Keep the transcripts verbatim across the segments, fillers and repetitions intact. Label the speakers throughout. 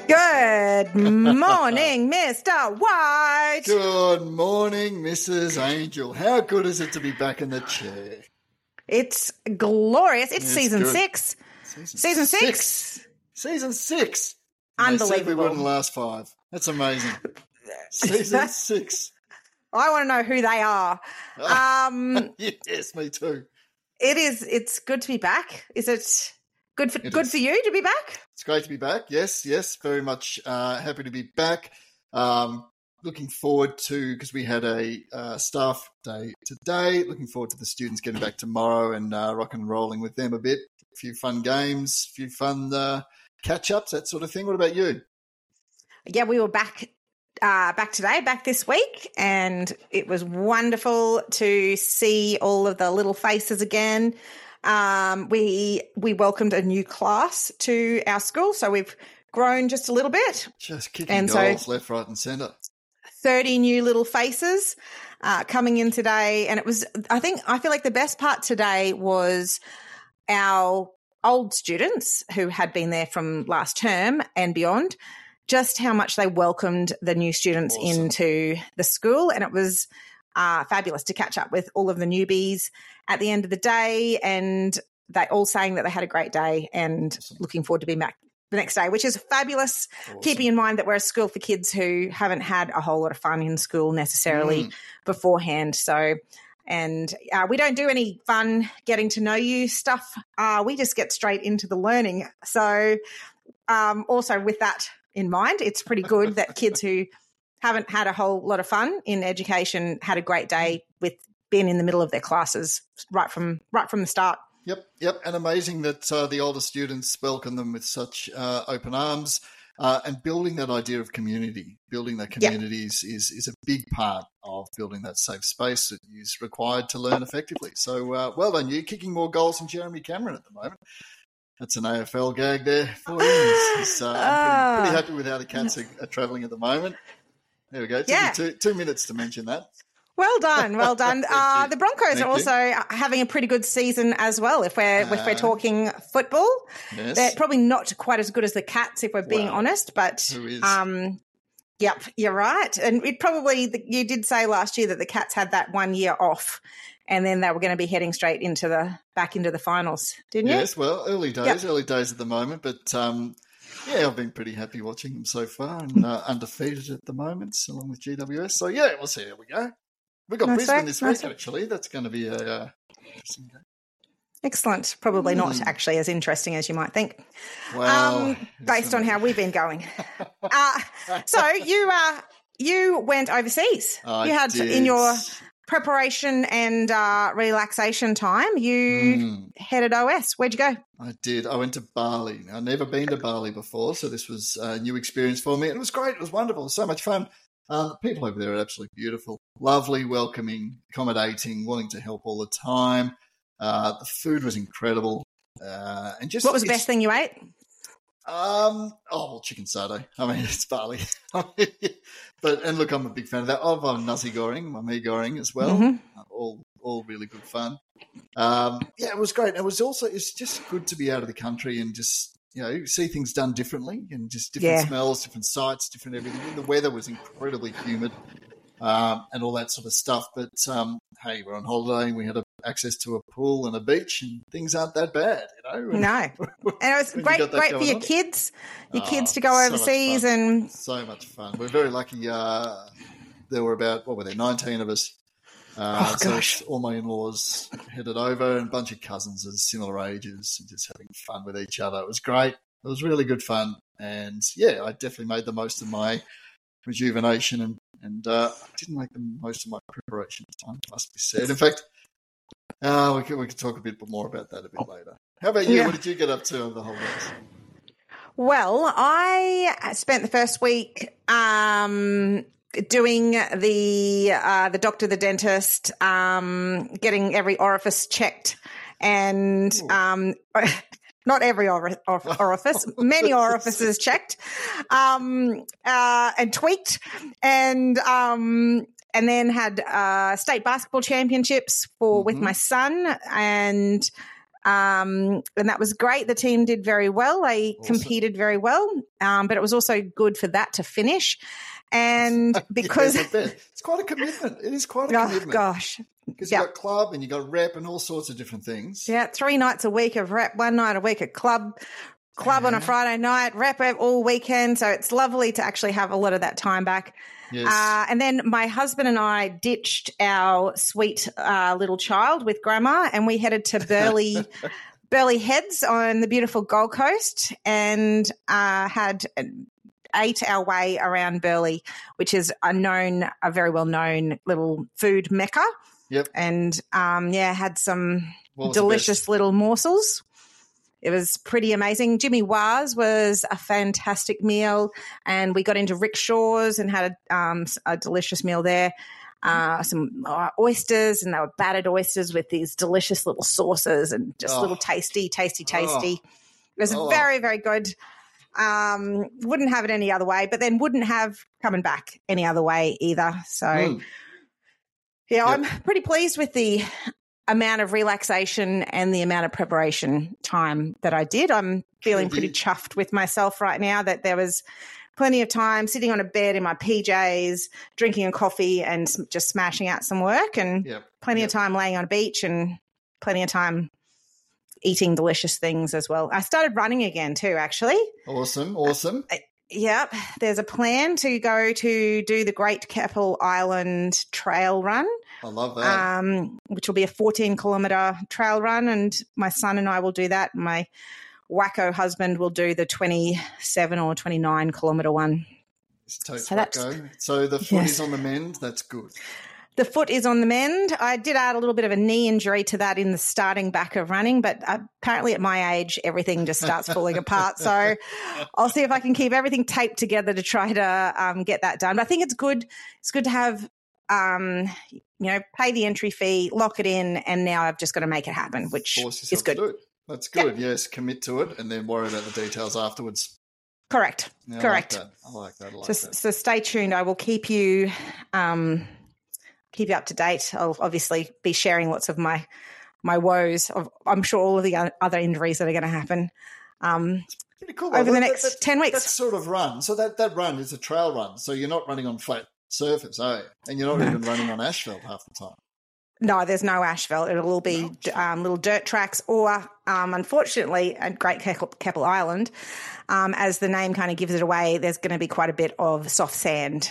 Speaker 1: Good morning, Mister White.
Speaker 2: Good morning, Missus Angel. How good is it to be back in the chair?
Speaker 1: It's glorious. It's,
Speaker 2: It's
Speaker 1: season
Speaker 2: good.
Speaker 1: six.
Speaker 2: Season,
Speaker 1: Season six.
Speaker 2: six. Season six. And they said we
Speaker 1: Unbelievable.
Speaker 2: wouldn't last five. That's amazing. Season six.
Speaker 1: I want to know who they are. Um,
Speaker 2: Yes, me too.
Speaker 1: it is. It's good to be back. Is it good for
Speaker 2: It
Speaker 1: good
Speaker 2: is.
Speaker 1: for you to be back?
Speaker 2: It's great to be back. Yes, yes, very much uh, happy to be back. Um, looking forward to, because we had a uh, staff day today, looking forward to the students getting back tomorrow and uh, rock and rolling with them a bit. A few fun games, a few fun uh, catch-ups, that sort of thing. What about you?
Speaker 1: Yeah, we were back. Uh, back today, back this week, and it was wonderful to see all of the little faces again. Um, we we welcomed a new class to our school, so we've grown just a little bit.
Speaker 2: Just kicking
Speaker 1: And so-
Speaker 2: goals left, right and centre.
Speaker 1: thirty new little faces uh, coming in today, and it was. I think I feel like the best part today was our old students who had been there from last term and beyond. Just how much they welcomed the new students
Speaker 2: Awesome.
Speaker 1: into the school, and it was uh, fabulous to catch up with all of the newbies at the end of the day, and they all saying that they had a great day and
Speaker 2: Awesome.
Speaker 1: looking forward to being back the next day, which is fabulous.
Speaker 2: Awesome.
Speaker 1: Keeping in mind that we're a school for kids who haven't had a whole lot of fun in school necessarily
Speaker 2: Mm.
Speaker 1: beforehand. So, and uh, we don't do any fun getting to know you stuff. Uh, we just get straight into the learning. So, um, also with that in mind, it's pretty good that kids who haven't had a whole lot of fun in education had a great day with being in the middle of their classes right from right from the start.
Speaker 2: Yep, yep, and amazing that uh, the older students welcome them with such uh, open arms uh, and building that idea of community. Building that
Speaker 1: Yeah.
Speaker 2: community is, is, is a big part of building that safe space that is required to learn effectively. So uh, well done you, kicking more goals than Jeremy Cameron at the moment. That's an A F L gag there for you. It's- it's, uh, I'm pretty, pretty happy with how the Cats are, are travelling at the moment. There we go. It took
Speaker 1: Yeah.
Speaker 2: me two, two minutes to mention that.
Speaker 1: Well done, well done.
Speaker 2: Thank
Speaker 1: Uh,
Speaker 2: you.
Speaker 1: the Broncos
Speaker 2: Thank
Speaker 1: are
Speaker 2: you.
Speaker 1: also having a pretty good season as well. If we're if we're
Speaker 2: Uh,
Speaker 1: talking football,
Speaker 2: Yes.
Speaker 1: they're probably not quite as good as the Cats, if we're being
Speaker 2: Wow.
Speaker 1: honest. But
Speaker 2: Who is?
Speaker 1: um, yep, you're right. And it probably you did say last year that the Cats had that one year off, and then they were going to be heading straight into the back into the finals, didn't you?
Speaker 2: Yes, well, early days,
Speaker 1: Yep.
Speaker 2: early days at the moment, but um, yeah, I've been pretty happy watching them so far and uh, undefeated at the moment, along with G W S. So yeah, we'll see how we go. We've got
Speaker 1: Nice
Speaker 2: Brisbane
Speaker 1: work,
Speaker 2: this
Speaker 1: nice
Speaker 2: week,
Speaker 1: work.
Speaker 2: actually. That's going to be a uh, interesting game.
Speaker 1: Excellent. Probably not
Speaker 2: Hmm.
Speaker 1: actually as interesting as you might think.
Speaker 2: Well,
Speaker 1: um,
Speaker 2: it's
Speaker 1: based on how
Speaker 2: amazing.
Speaker 1: we've been going. uh, so you uh, you went overseas.
Speaker 2: I
Speaker 1: you had
Speaker 2: did.
Speaker 1: in your preparation and uh, relaxation time. You
Speaker 2: Mm,
Speaker 1: headed O S. Where'd you go?
Speaker 2: I did. I went to Bali. I've never been to Bali before, so this was a new experience for me. And it was great. It was wonderful. It was so much fun. Um, the people over there are absolutely beautiful, lovely, welcoming, accommodating, wanting to help all the time. Uh, the food was incredible, uh, and just
Speaker 1: What was the
Speaker 2: it's-
Speaker 1: best thing you ate?
Speaker 2: Um, oh well, chicken satay. I mean, it's Bali, but and look, I'm a big fan of that. Of uh, nasi goreng, my mee goreng as well.
Speaker 1: Mhm.
Speaker 2: Uh, all all really good fun. Um, yeah, it was great. It was also it's just good to be out of the country and just you know see things done differently and just different
Speaker 1: Yeah.
Speaker 2: smells, different sights, different everything. And the weather was incredibly humid um, and all that sort of stuff. But um, hey, we're on holiday and we had a, access to a pool and a beach, and things aren't that bad, you know. And-
Speaker 1: No. And it was
Speaker 2: When you
Speaker 1: great,
Speaker 2: got that
Speaker 1: great for
Speaker 2: going
Speaker 1: your
Speaker 2: on.
Speaker 1: kids, your
Speaker 2: Oh,
Speaker 1: kids to go
Speaker 2: so much
Speaker 1: overseas
Speaker 2: fun.
Speaker 1: and
Speaker 2: So much fun. We're very lucky. Uh, there were about, what were there, nineteen of us. Uh,
Speaker 1: Oh,
Speaker 2: so
Speaker 1: gosh.
Speaker 2: all my in-laws headed over and a bunch of cousins of similar ages and just having fun with each other. It was great. It was really good fun. And, yeah, I definitely made the most of my rejuvenation and, and uh, I didn't make the most of my preparation time, must be said. In fact, uh, we could, we could talk a bit more about that a bit later. How about you?
Speaker 1: Yeah.
Speaker 2: What did you get up to over the holidays?
Speaker 1: Well, I spent the first week um, doing the uh, the doctor, the dentist, um, getting every orifice checked, and um, not every ori- or- orifice, many orifices checked, um, uh, and tweaked, and um, and then had uh, state basketball championships for with
Speaker 2: Mhm.
Speaker 1: my son, and Um, and that was great. The team did very well. They
Speaker 2: Awesome.
Speaker 1: competed very well, um, but it was also good for that to finish. And because
Speaker 2: yes, I bet. It's quite a commitment. It is quite a
Speaker 1: oh,
Speaker 2: commitment.
Speaker 1: gosh.
Speaker 2: Because
Speaker 1: Yep.
Speaker 2: you've got club and you've got rep and all sorts of different things.
Speaker 1: Yeah, three nights a week of rep, one night a week of club, club on a
Speaker 2: Yeah.
Speaker 1: Friday night, rep all weekend. So it's lovely to actually have a lot of that time back.
Speaker 2: Yes.
Speaker 1: Uh, and then my husband and I ditched our sweet uh, little child with grandma, and we headed to Burleigh, Burleigh Heads on the beautiful Gold Coast, and uh, had ate our way around Burleigh, which is a known, a very well known little food mecca.
Speaker 2: Yep.
Speaker 1: And um, yeah, had some
Speaker 2: What was the
Speaker 1: delicious
Speaker 2: best?
Speaker 1: little morsels. It was pretty amazing. Jimmy Waz was a fantastic meal, and we got into rickshaws and had a, um, a delicious meal there. Uh, some uh, oysters, and they were battered oysters with these delicious little sauces and just
Speaker 2: Oh.
Speaker 1: little tasty, tasty, tasty.
Speaker 2: Oh.
Speaker 1: It was
Speaker 2: Oh.
Speaker 1: very, very good. Um, wouldn't have it any other way, but then wouldn't have coming back any other way either. So,
Speaker 2: Mm.
Speaker 1: yeah,
Speaker 2: Yep.
Speaker 1: I'm pretty pleased with the amount of relaxation and the amount of preparation time that I did. I'm feeling pretty
Speaker 2: Good.
Speaker 1: chuffed with myself right now that there was plenty of time sitting on a bed in my P Js, drinking a coffee and s- just smashing out some work, and
Speaker 2: Yep.
Speaker 1: plenty
Speaker 2: Yep.
Speaker 1: of time laying on a beach and plenty of time eating delicious things as well. I started running again too, actually.
Speaker 2: Awesome. Awesome.
Speaker 1: Yep. There's a plan to go to do the Great Keppel Island Trail Run,
Speaker 2: I love that.
Speaker 1: um, which will be a fourteen kilometre trail run. And my son and I will do that. My wacko husband will do the twenty-seven or twenty-nine kilometre one.
Speaker 2: It's totes
Speaker 1: so that's-
Speaker 2: wacko. So the foot
Speaker 1: Yes.
Speaker 2: is on the mend. That's good.
Speaker 1: The foot is on the mend. I did add a little bit of a knee injury to that in the starting back of running, but apparently at my age, everything just starts falling apart. So I'll see if I can keep everything taped together to try to um, get that done. But I think it's good. It's good to have, um, you know, pay the entry fee, lock it in, and now I've just got to make it happen, which
Speaker 2: Force
Speaker 1: is
Speaker 2: yourself
Speaker 1: good.
Speaker 2: to do it. That's good. Yes. Commit to it and then worry about the details afterwards.
Speaker 1: Correct.
Speaker 2: Yeah,
Speaker 1: Correct.
Speaker 2: I like that. I like that. I like
Speaker 1: So,
Speaker 2: that.
Speaker 1: so stay tuned. I will keep you, um, keep you up to date. I'll obviously be sharing lots of my my woes. Of, I'm sure all of the o- other injuries that are going to happen um,
Speaker 2: Pretty cool.
Speaker 1: over the
Speaker 2: That-
Speaker 1: next
Speaker 2: that-
Speaker 1: ten
Speaker 2: That
Speaker 1: weeks.
Speaker 2: sort of run. So that, that run is a trail run. So you're not running on flat surface, are you? And you're not
Speaker 1: No.
Speaker 2: even running on asphalt half the time.
Speaker 1: No, there's no asphalt. It'll all be
Speaker 2: No.
Speaker 1: um, little dirt tracks, or um, unfortunately, at Great Keppel, Keppel Island, um, as the name kind of gives it away, there's going to be quite a bit of soft sand,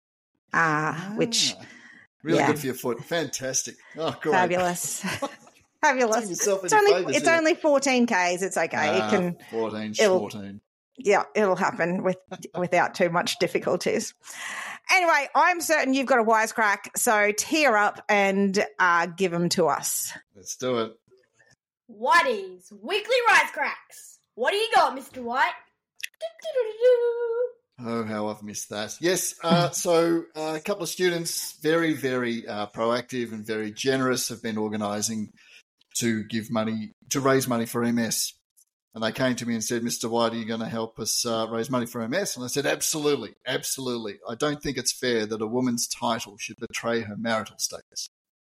Speaker 1: uh, which
Speaker 2: Ah, really
Speaker 1: yeah.
Speaker 2: good for your foot. Fantastic. Oh, great.
Speaker 1: fabulous, fabulous.
Speaker 2: Doing yourself
Speaker 1: It's
Speaker 2: any
Speaker 1: only
Speaker 2: favours
Speaker 1: it's
Speaker 2: here.
Speaker 1: only fourteen k's. It's okay.
Speaker 2: Ah,
Speaker 1: it can.
Speaker 2: fourteen,
Speaker 1: it'll-
Speaker 2: fourteen.
Speaker 1: Yeah, it'll happen with without too much difficulties. Anyway, I'm certain you've got a wisecrack, so tear up and uh, give them to us.
Speaker 2: Let's do it.
Speaker 3: Whitey's Weekly Wisecracks. What do you got, Mister White? Do-do-do-do-do.
Speaker 2: Oh, how I've missed that. Yes, uh, so uh, a couple of students, very, very uh, proactive and very generous, have been organising to give money, to raise money for M S. And they came to me and said, Mister White, are you going to help us uh, raise money for M S? And I said, absolutely, absolutely. I don't think it's fair that a woman's title should betray her marital status.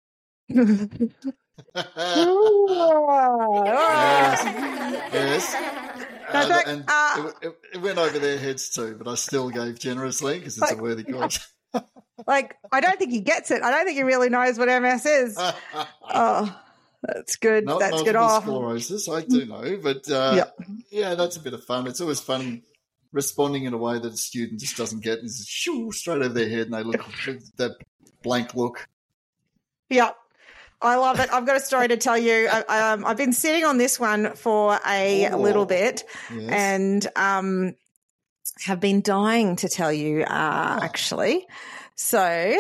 Speaker 2: Yes.
Speaker 1: No,
Speaker 2: Uh,
Speaker 1: don't-
Speaker 2: and
Speaker 1: uh,
Speaker 2: it, it, it went over their heads too, but I still gave generously because it's a worthy cause.
Speaker 1: Like, I don't think he gets it. I don't think he really knows what M S is. Oh, that's good.
Speaker 2: Not
Speaker 1: that's good.
Speaker 2: multiple
Speaker 1: Oh,
Speaker 2: sclerosis, I do know, but uh,
Speaker 1: Yeah.
Speaker 2: yeah, that's a bit of fun. It's always fun responding in a way that a student just doesn't get, and it's shoo, straight over their head, and they look that blank look.
Speaker 1: yeah. I love it. I've got a story to tell you. I, um, I've been sitting on this one for a
Speaker 2: Oh.
Speaker 1: little bit,
Speaker 2: Yes.
Speaker 1: and um, have been dying to tell you, uh,
Speaker 2: Oh.
Speaker 1: actually. So,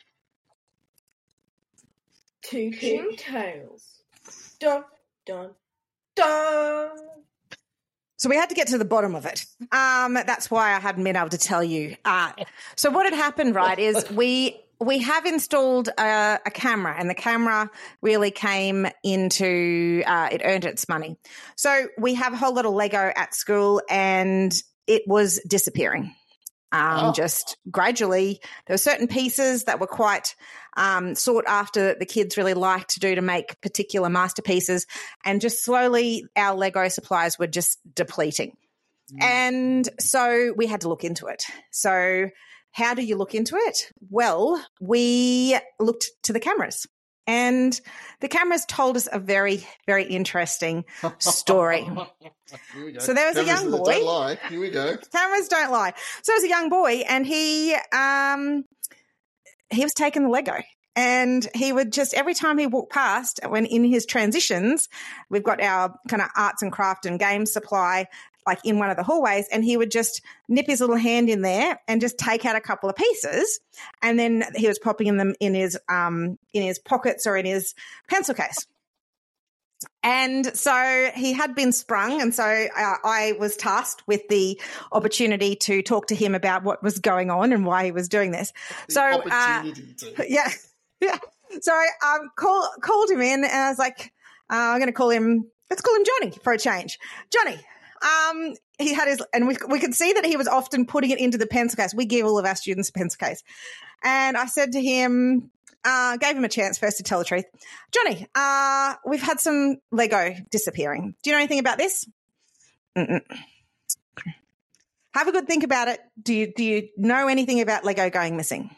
Speaker 3: Tooting Tales. Dun, dun, dun.
Speaker 1: So we had to get to the bottom of it. Um, that's why I hadn't been able to tell you. Uh, so what had happened, right, is we we have installed a, a camera, and the camera really came into uh, it earned its money. So we have a whole lot of Lego at school, and it was disappearing. Um,
Speaker 2: Oh.
Speaker 1: Just gradually, there were certain pieces that were quite um, sought after that the kids really liked to do to make particular masterpieces. And just slowly our Lego supplies were just depleting.
Speaker 2: Mm.
Speaker 1: And so we had to look into it. So how do you look into it? Well, we looked to the cameras. And the cameras told us a very, very interesting story.
Speaker 2: Here we go.
Speaker 1: So there was a
Speaker 2: Cameras
Speaker 1: young
Speaker 2: that
Speaker 1: boy.
Speaker 2: Don't lie. Here we go.
Speaker 1: Cameras don't lie. So there was a young boy, and he um, he was taking the Lego. And he would just, every time he walked past, when in his transitions, we've got our kind of arts and craft and game supply, like in one of the hallways, and he would just nip his little hand in there and just take out a couple of pieces, and then he was popping them in his um in his pockets or in his pencil case. And so he had been sprung, and so uh, I was tasked with the opportunity to talk to him about what was going on and why he was doing this.
Speaker 2: The
Speaker 1: so uh,
Speaker 2: opportunity to.
Speaker 1: yeah, yeah. So I um, call, called him in, and I was like, uh, I'm going to call him. Let's call him Johnny for a change. Johnny. Um, he had his, and we we could see that he was often putting it into the pencil case. We give all of our students a pencil case. And I said to him, uh, gave him a chance first to tell the truth. Johnny, uh, we've had some Lego disappearing. Do you know anything about this? Mm-mm. Have a good think about it. Do you, do you know anything about Lego going missing?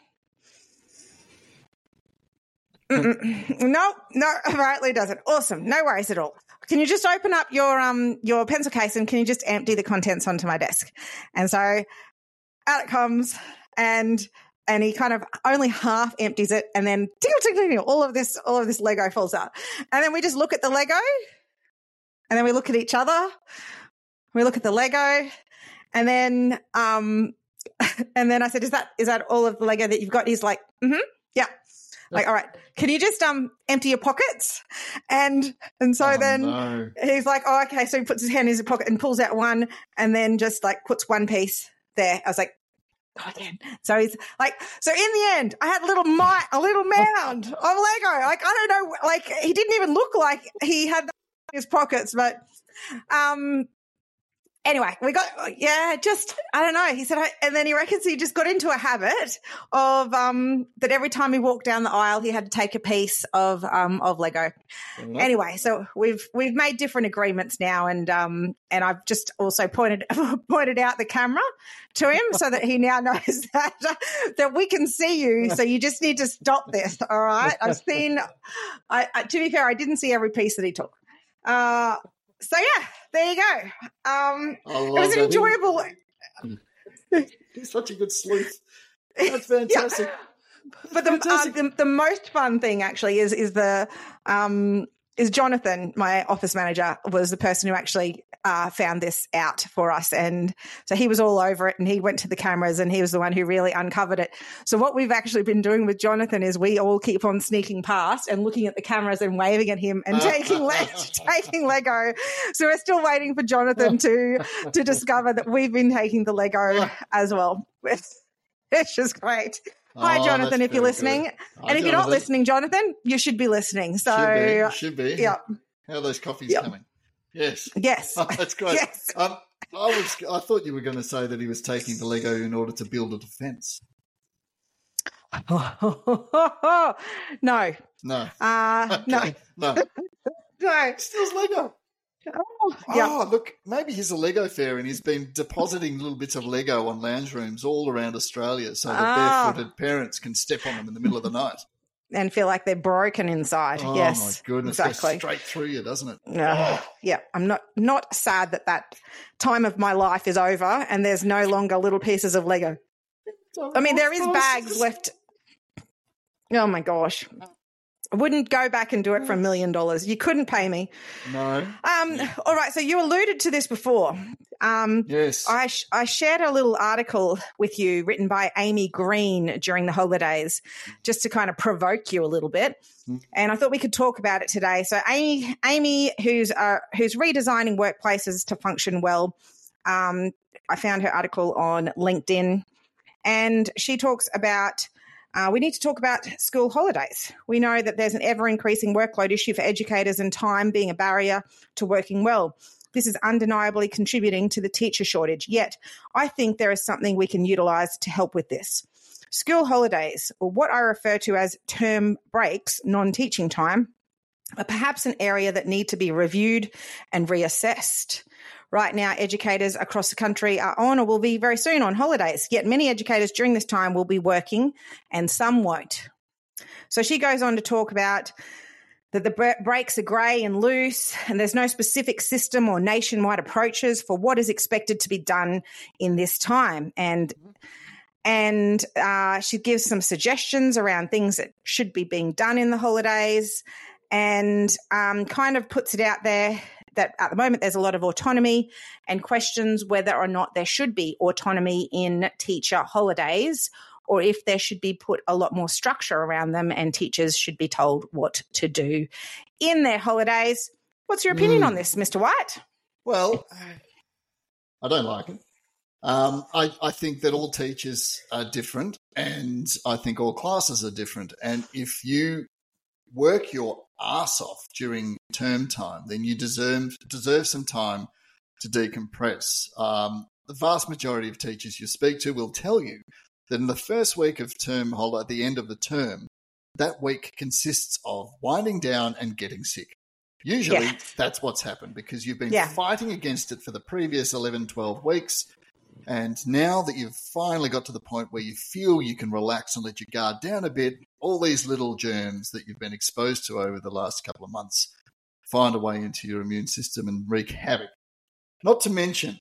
Speaker 1: Mm-mm. No, no, apparently doesn't. Awesome. No worries at all. Can you just open up your um your pencil case and can you just empty the contents onto my desk? And so out it comes, and and he kind of only half empties it, and then tingle, tingle, tingle, all of this all of this Lego falls out. And then we just look at the Lego, and then we look at each other. We look at the Lego, and then um and then I said, "Is that is that all of the Lego that you've got?" He's like, "Mm-hmm, yeah." Like, all right, can you just um empty your pockets? And and so
Speaker 2: Oh,
Speaker 1: then
Speaker 2: no.
Speaker 1: he's like, oh, okay. So he puts his hand in his pocket and pulls out one, and then just like puts one piece there. I was like, God damn. So he's like, so in the end, I had a little mi- a little mound of Lego. Like, I don't know, like he didn't even look like he had that in his pockets, but um. Anyway, we got, yeah, just, I don't know. He said, and then he reckons he just got into a habit of, um, that every time he walked down the aisle, he had to take a piece of, um, of Lego.
Speaker 2: Mm-hmm.
Speaker 1: Anyway, so we've, we've made different agreements now. And, um, and I've just also pointed, pointed out the camera to him so that he now knows that, that we can see you. So you just need to stop this. All right. I've seen, I, I to be fair, I didn't see every piece that he took. Uh, So yeah, there you go. Um,
Speaker 2: I
Speaker 1: it
Speaker 2: love
Speaker 1: was an
Speaker 2: that.
Speaker 1: enjoyable.
Speaker 2: He's such a good sleuth. That's fantastic.
Speaker 1: But the, uh,
Speaker 2: Fantastic.
Speaker 1: the the most fun thing actually is is the um is Jonathan, my office manager, was the person who actually uh, found this out for us, and so he was all over it, and he went to the cameras, and he was the one who really uncovered it. So what we've actually been doing with Jonathan is we all keep on sneaking past and looking at the cameras and waving at him and taking le- taking Lego. So we're still waiting for Jonathan to to discover that we've been taking the Lego as well. It's just great. Hi,
Speaker 2: Oh,
Speaker 1: Jonathan,
Speaker 2: that's
Speaker 1: if you're
Speaker 2: very
Speaker 1: listening.
Speaker 2: good. Hi,
Speaker 1: And if you're not
Speaker 2: Jonathan.
Speaker 1: listening, Jonathan, you should be listening. So,
Speaker 2: Should be. Should be.
Speaker 1: yeah.
Speaker 2: How are those coffees
Speaker 1: Yep.
Speaker 2: coming? Yes.
Speaker 1: Yes.
Speaker 2: Oh, that's great.
Speaker 1: Yes.
Speaker 2: Um, I was. I thought you were going to say that he was taking the Lego in order to build a defence.
Speaker 1: no.
Speaker 2: No.
Speaker 1: Uh, no.
Speaker 2: Okay. No.
Speaker 1: No.
Speaker 2: Steals Lego.
Speaker 1: Oh, yeah.
Speaker 2: Oh, look, maybe he's a Lego fair and he's been depositing little bits of Lego on lounge rooms all around Australia so that
Speaker 1: Ah.
Speaker 2: barefooted parents can step on them in the middle of the night.
Speaker 1: And feel like they're broken inside.
Speaker 2: Oh,
Speaker 1: yes.
Speaker 2: my goodness.
Speaker 1: Exactly.
Speaker 2: Goes straight through you, doesn't it?
Speaker 1: Uh, yeah. I'm not, not sad that that time of my life is over and there's no longer little pieces of Lego. I mean, there is bags left. Oh, my gosh. I wouldn't go back and do it for a million dollars. You couldn't pay me.
Speaker 2: No.
Speaker 1: Um, all right. So you alluded to this before. Um,
Speaker 2: Yes.
Speaker 1: I, sh- I shared a little article with you written by Amy Green during the holidays just to kind of provoke you a little bit.
Speaker 2: Mm.
Speaker 1: And I thought we could talk about it today. So Amy, Amy who's uh, who's redesigning workplaces to function well, um, I found her article on LinkedIn, and she talks about Uh, we need to talk about school holidays. We know that there's an ever-increasing workload issue for educators and time being a barrier to working well. This is undeniably contributing to the teacher shortage. Yet, I think there is something we can utilise to help with this. School holidays, or what I refer to as term breaks, non-teaching time, are perhaps an area that need to be reviewed and reassessed. Right now, educators across the country are on or will be very soon on holidays, yet many educators during this time will be working and some won't. So she goes on to talk about that the breaks are grey and loose and there's no specific system or nationwide approaches for what is expected to be done in this time. And And uh, she gives some suggestions around things that should be being done in the holidays, and um, kind of puts it out there that at the moment there's a lot of autonomy, and questions whether or not there should be autonomy in teacher holidays, or if there should be put a lot more structure around them and teachers should be told what to do in their holidays. What's your opinion mm. on this, Mister White?
Speaker 2: Well, I don't like it. Um, I, I think that all teachers are different, and I think all classes are different. And if you work your ass off during term time, then you deserve deserve some time to decompress. Um, the vast majority of teachers you speak to will tell you that in the first week of term holiday, at the end of the term, that week consists of winding down and getting sick. Usually yeah. that's what's happened because you've been yeah. fighting against it for the previous eleven, twelve weeks. And now that you've finally got to the point where you feel you can relax and let your guard down a bit, all these little germs that you've been exposed to over the last couple of months find a way into your immune system and wreak havoc. Not to mention,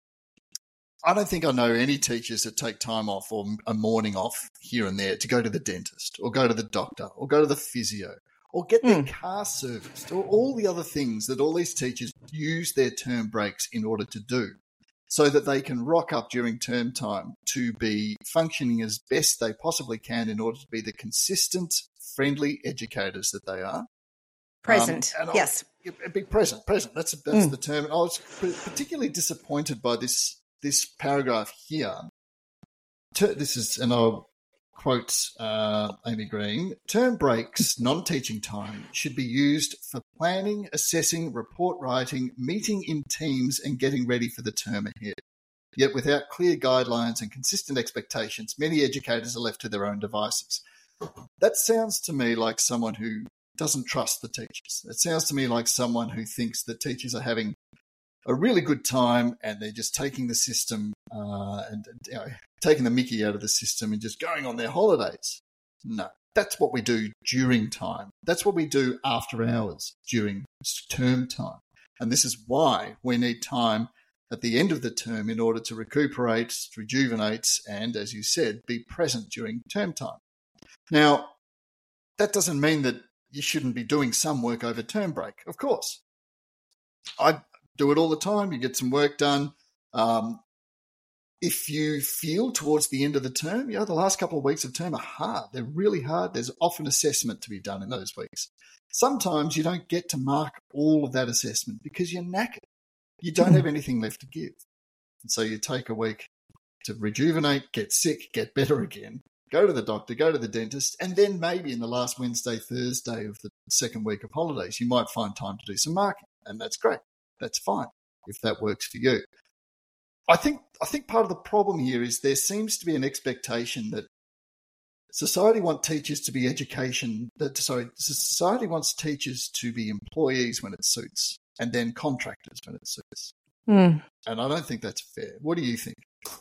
Speaker 2: I don't think I know any teachers that take time off or a morning off here and there to go to the dentist or go to the doctor or go to the physio or get their mm. car serviced or all the other things that all these teachers use their term breaks in order to do, so that they can rock up during term time to be functioning as best they possibly can in order to be the consistent, friendly educators that they are.
Speaker 1: Present, um, yes.
Speaker 2: Be present, present. That's that's
Speaker 1: Mm.
Speaker 2: the term. And I was particularly disappointed by this this paragraph here. Ter- This is, and I'll quote uh, Amy Green, term breaks, non-teaching time, should be used for planning, assessing, report writing, meeting in teams and getting ready for the term ahead. Yet without clear guidelines and consistent expectations, many educators are left to their own devices. That sounds to me like someone who doesn't trust the teachers. It sounds to me like someone who thinks that teachers are having a really good time and they're just taking the system uh, and you know, taking the mickey out of the system and just going on their holidays. No, that's what we do during time. That's what we do after hours during term time. And this is why we need time at the end of the term in order to recuperate, rejuvenate, and, as you said, be present during term time. Now, that doesn't mean that you shouldn't be doing some work over term break, of course. I do it all the time. You get some work done. Um, if you feel towards the end of the term, you know, the last couple of weeks of term are hard. They're really hard. There's often assessment to be done in those weeks. Sometimes you don't get to mark all of that assessment because you're knackered. You don't have anything left to give. And so you take a week to rejuvenate, get sick, get better again, go to the doctor, go to the dentist, and then maybe in the last Wednesday, Thursday of the second week of holidays, you might find time to do some marking, and that's great. That's fine if that works for you. I think I think part of the problem here is there seems to be an expectation that society wants teachers to be education. That sorry, society wants teachers to be employees when it suits, and then contractors when it suits.
Speaker 1: Mm.
Speaker 2: And I don't think that's fair. What do you think?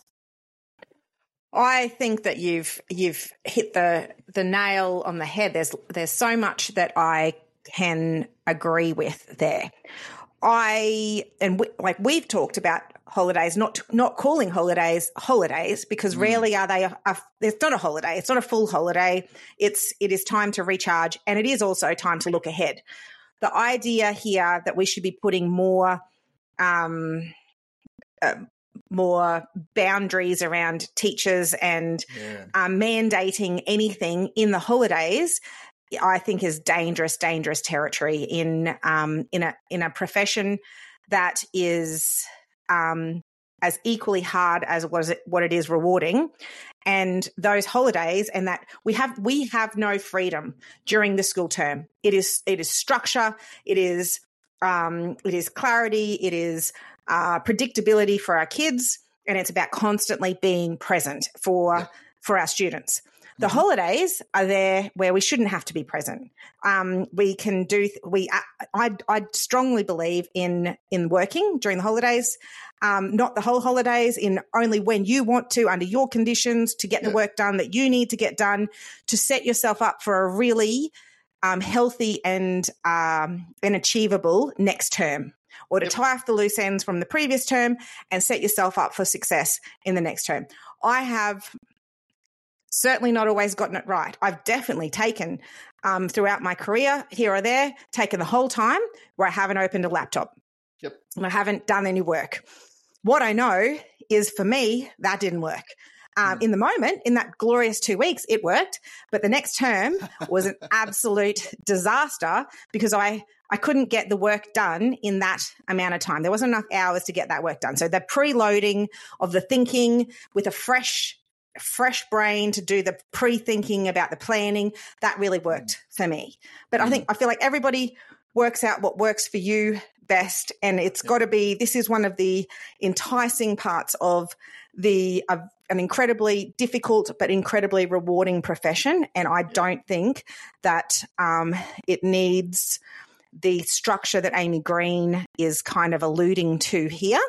Speaker 1: I think that you've you've hit the the nail on the head. There's there's so much that I can agree with there. I and we, like we've talked about holidays, not not calling holidays holidays because mm. rarely are they. A, a, it's not a holiday. It's not a full holiday. It's it is time to recharge, and it is also time to look ahead. The idea here that we should be putting more, um, uh, more boundaries around teachers and
Speaker 2: yeah.
Speaker 1: um, mandating anything in the holidays, I think is dangerous, dangerous territory in um, in a in a profession that is um, as equally hard as what it, what it is rewarding. And those holidays, and that we have we have no freedom during the school term. It is it is structure. It is um, it is clarity, it is uh, predictability for our kids, and it's about constantly being present for
Speaker 2: Yeah.
Speaker 1: for our students. The
Speaker 2: Mhm.
Speaker 1: holidays are there where we shouldn't have to be present. Um, we can do, we, I, I strongly believe in, in working during the holidays, um, not the whole holidays, in only when you want to, under your conditions, to get
Speaker 2: Yeah.
Speaker 1: the work done that you need to get done, to set yourself up for a really um, healthy and, um, and achievable next term, or to
Speaker 2: Yep.
Speaker 1: tie off the loose ends from the previous term and set yourself up for success in the next term. I have certainly not always gotten it right. I've definitely taken, um, throughout my career, here or there, taken the whole time where I haven't opened a laptop.
Speaker 2: Yep.
Speaker 1: And I haven't done any work. What I know is, for me, that didn't work. Um,
Speaker 2: Mm.
Speaker 1: In the moment, in that glorious two weeks, it worked. But the next term was an absolute disaster because I, I couldn't get the work done in that amount of time. There wasn't enough hours to get that work done. So the preloading of the thinking with a fresh fresh brain to do the pre-thinking about the planning, that really worked for me. But I think, I feel like everybody works out what works for you best. And it's got to be, this is one of the enticing parts of the, uh, an incredibly difficult, but incredibly rewarding profession. And I don't think that um, it needs the structure that Amy Green is kind of alluding to here.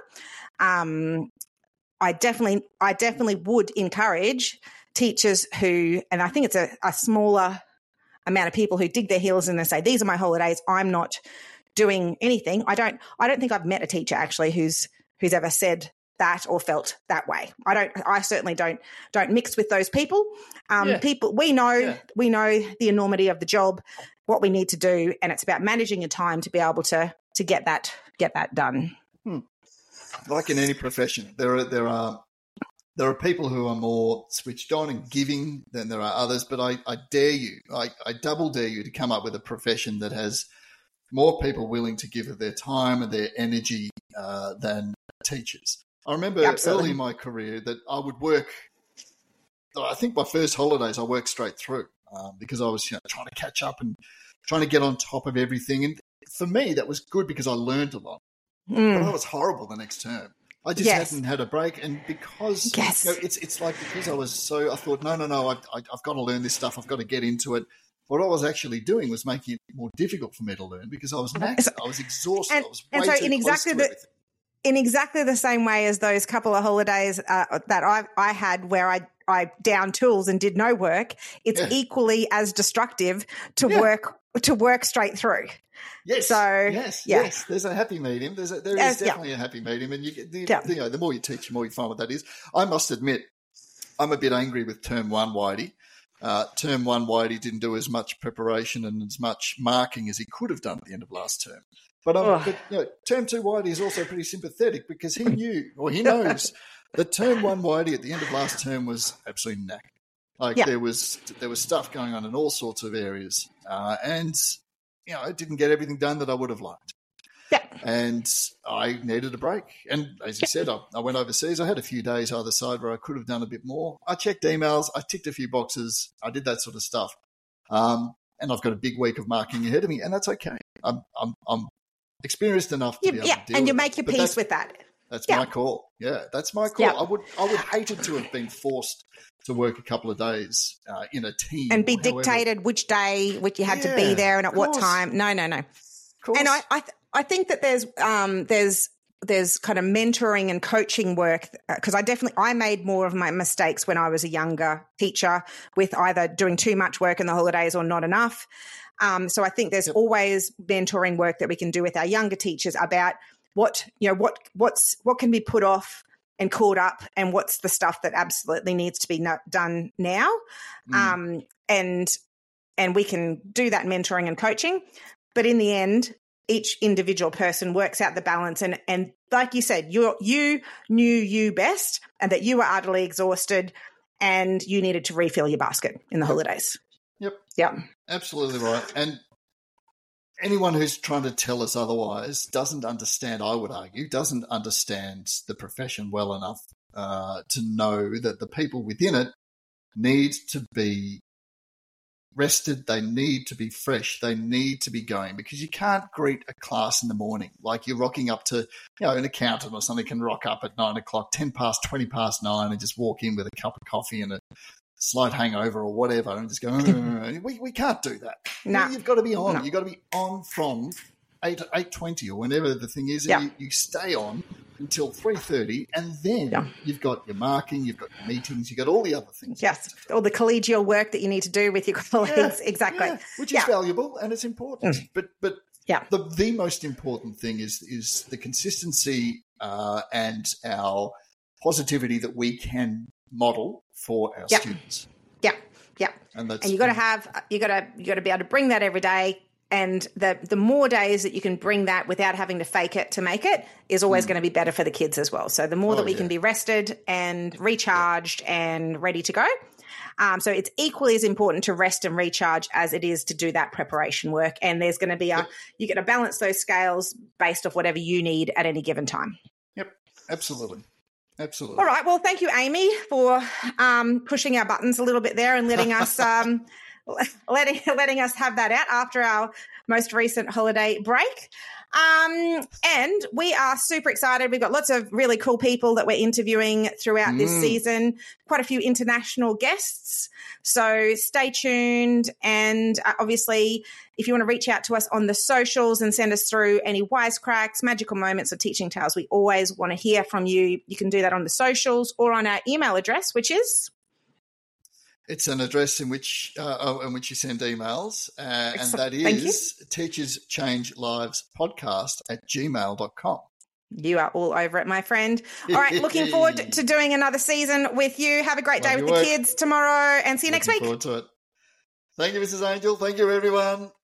Speaker 1: Um, I definitely, I definitely would encourage teachers who, and I think it's a, a smaller amount of people who dig their heels in and say, these are my holidays, I'm not doing anything. I don't, I don't think I've met a teacher actually who's, who's ever said that or felt that way. I don't, I certainly don't, don't mix with those people. Um,
Speaker 2: Yeah.
Speaker 1: people, we know,
Speaker 2: Yeah.
Speaker 1: we know the enormity of the job, what we need to do. And it's about managing your time to be able to, to get that, get that done.
Speaker 2: Hmm. Like in any profession, there are there are there are people who are more switched on and giving than there are others. But I, I dare you, I, I double dare you to come up with a profession that has more people willing to give of their time and their energy uh, than teachers. I remember
Speaker 1: Absolutely.
Speaker 2: early in my career that I would work. I think my first holidays I worked straight through um, because I was you know, trying to catch up and trying to get on top of everything. And for me, that was good because I learned a lot.
Speaker 1: Mm.
Speaker 2: But I was horrible the next term. I just
Speaker 1: Yes.
Speaker 2: hadn't had a break, and because
Speaker 1: Yes.
Speaker 2: you know, it's it's like because I was so I thought no no no I, I, I've got to learn this stuff. I've got to get into it. What I was actually doing was making it more difficult for me to learn because I was maxed. I was exhausted.
Speaker 1: And-
Speaker 2: I was
Speaker 1: and
Speaker 2: way
Speaker 1: so
Speaker 2: too
Speaker 1: in exactly
Speaker 2: close to
Speaker 1: the-
Speaker 2: everything.
Speaker 1: in exactly the same way as those couple of holidays uh, that I I had where I I downed tools and did no work, it's
Speaker 2: Yeah.
Speaker 1: equally as destructive to
Speaker 2: Yeah.
Speaker 1: work to work straight through.
Speaker 2: Yes.
Speaker 1: So,
Speaker 2: yes,
Speaker 1: yeah.
Speaker 2: yes. There's a happy medium. There's a, there
Speaker 1: Yes,
Speaker 2: is
Speaker 1: yeah.
Speaker 2: definitely a happy medium, and you get the,
Speaker 1: Yeah.
Speaker 2: you know the more you teach, the more you find what that is. I must admit, I'm a bit angry with term one, Whitey. Uh, term one, Whitey didn't do as much preparation and as much marking as he could have done at the end of last term. But, um,
Speaker 1: Ugh.
Speaker 2: but you know, term two, Whitey is also pretty sympathetic because he knew, or he knows, that term one, Whitey at the end of last term was absolutely knackered. Like
Speaker 1: Yeah.
Speaker 2: there was there was stuff going on in all sorts of areas, uh, and you know, I didn't get everything done that I would have liked.
Speaker 1: Yeah.
Speaker 2: And I needed a break. And as you said, I, I went overseas. I had a few days either side where I could have done a bit more. I checked emails. I ticked a few boxes. I did that sort of stuff. Um, and I've got a big week of marking ahead of me, and that's okay. I'm I'm, I'm experienced enough to
Speaker 1: You,
Speaker 2: be able
Speaker 1: yeah,
Speaker 2: to deal
Speaker 1: and you
Speaker 2: with
Speaker 1: make
Speaker 2: it.
Speaker 1: your
Speaker 2: But
Speaker 1: peace
Speaker 2: that's-
Speaker 1: with that.
Speaker 2: That's
Speaker 1: Yeah.
Speaker 2: my call. Yeah, that's my call.
Speaker 1: Yeah.
Speaker 2: I would I would hate it to have been forced to work a couple of days uh, in a team
Speaker 1: And be
Speaker 2: or however.
Speaker 1: dictated which day, which you had to
Speaker 2: Yeah,
Speaker 1: be there and at
Speaker 2: of
Speaker 1: what
Speaker 2: course.
Speaker 1: time. No, no, no.
Speaker 2: Of course.
Speaker 1: And I, I, th- I think that there's, um, there's, there's kind of mentoring and coaching work because I definitely, I made more of my mistakes when I was a younger teacher with either doing too much work in the holidays or not enough. Um, so I think there's
Speaker 2: Yep.
Speaker 1: always mentoring work that we can do with our younger teachers about what, you know, what, what's, what can be put off and called up and what's the stuff that absolutely needs to be no- done now.
Speaker 2: Mm.
Speaker 1: Um, and, and we can do that mentoring and coaching. But in the end, each individual person works out the balance. And, and like you said, you you knew you best and that you were utterly exhausted and you needed to refill your basket in the holidays.
Speaker 2: Yep.
Speaker 1: Yeah.
Speaker 2: Absolutely right. And anyone who's trying to tell us otherwise doesn't understand, I would argue, doesn't understand the profession well enough uh, to know that the people within it need to be rested. They need to be fresh. They need to be going, because you can't greet a class in the morning like you're rocking up to, you know, an accountant or something can rock up at nine o'clock, ten past, twenty past nine, and just walk in with a cup of coffee and a slight hangover or whatever, and just go, oh, we, we can't do that.
Speaker 1: No.
Speaker 2: You've got to be on.
Speaker 1: No.
Speaker 2: You've got to be on from eight eight twenty or whenever the thing is, and
Speaker 1: yeah.
Speaker 2: you, you stay on until three thirty, and then
Speaker 1: yeah.
Speaker 2: you've got your marking, you've got your meetings, you've got all the other things.
Speaker 1: Yes, all the collegial work that you need to do with your colleagues.
Speaker 2: Yeah,
Speaker 1: exactly.
Speaker 2: yeah, which is
Speaker 1: yeah.
Speaker 2: valuable and it's important. Mm. But but
Speaker 1: yeah.
Speaker 2: the the most important thing is is the consistency uh, and our positivity that we can model for our
Speaker 1: yep.
Speaker 2: students.
Speaker 1: Yeah, yeah.
Speaker 2: And that's
Speaker 1: and you got to have you got to you got to be able to bring that every day. And the the more days that you can bring that without having to fake it to make it is always mm. going to be better for the kids as well. So the more oh, that we yeah. can be rested and recharged yeah. and ready to go. Um, so it's equally as important to rest and recharge as it is to do that preparation work. And there's going to be a, yep. you're going to balance those scales based off whatever you need at any given time.
Speaker 2: Yep, absolutely. Absolutely.
Speaker 1: All right. Well, thank you, Amy, for um, pushing our buttons a little bit there and letting us um, letting letting us have that out after our most recent holiday break. Um, and we are super excited. We've got lots of really cool people that we're interviewing throughout mm. this season, quite a few international guests. So stay tuned. And uh, obviously, if you want to reach out to us on the socials and send us through any wisecracks, magical moments, or teaching tales, we always want to hear from you. You can do that on the socials or on our email address, which is...
Speaker 2: It's an address in which uh, in which you send emails, uh, and that is Teachers Change Lives Podcast at gmail dot com.
Speaker 1: You are all over it, my friend. All right, looking forward to doing another season with you. Have a great day Love with the work. kids tomorrook, and see you
Speaker 2: looking
Speaker 1: next week.
Speaker 2: Forward to it. Thank you, Missus Angel. Thank you, everyone.